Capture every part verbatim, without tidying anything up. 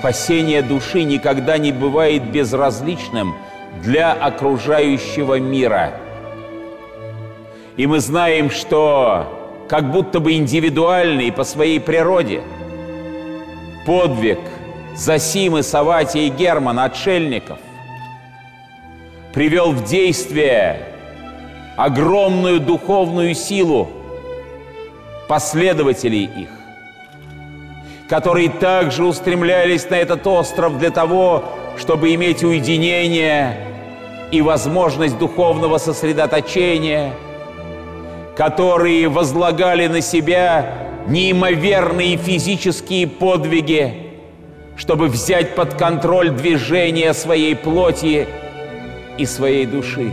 спасение души никогда не бывает безразличным для окружающего мира. И мы знаем, что как будто бы индивидуальный по своей природе подвиг Зосимы, Саватия и Германа, отшельников, привел в действие огромную духовную силу последователей их, которые также устремлялись на этот остров для того, чтобы иметь уединение и возможность духовного сосредоточения, которые возлагали на себя неимоверные физические подвиги, чтобы взять под контроль движение своей плоти и своей души.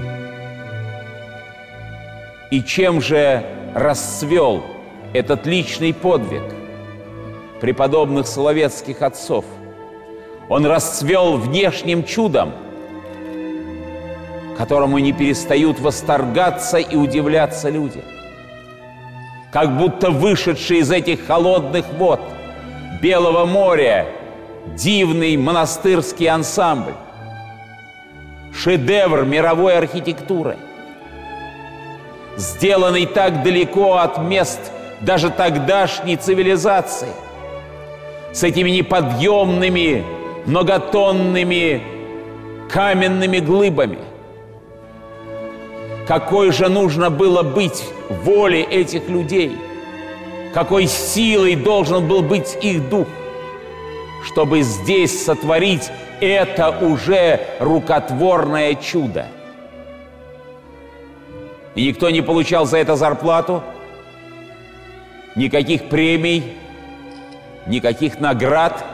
И чем же расцвел этот личный подвиг преподобных соловецких отцов? Он расцвел внешним чудом, которому не перестают восторгаться и удивляться люди. Как будто вышедший из этих холодных вод Белого моря дивный монастырский ансамбль, шедевр мировой архитектуры, сделанный так далеко от мест даже тогдашней цивилизации, с этими неподъемными многотонными каменными глыбами. Какой же нужно было быть воле этих людей, какой силой должен был быть их дух, чтобы здесь сотворить это уже рукотворное чудо. И никто не получал за это зарплату, никаких премий, никаких наград.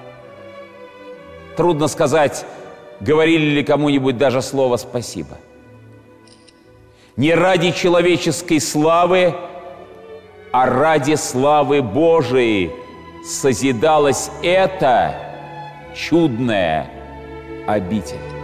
Трудно сказать, говорили ли кому-нибудь даже слово «спасибо». Не ради человеческой славы, а ради славы Божией созидалась эта чудная обитель.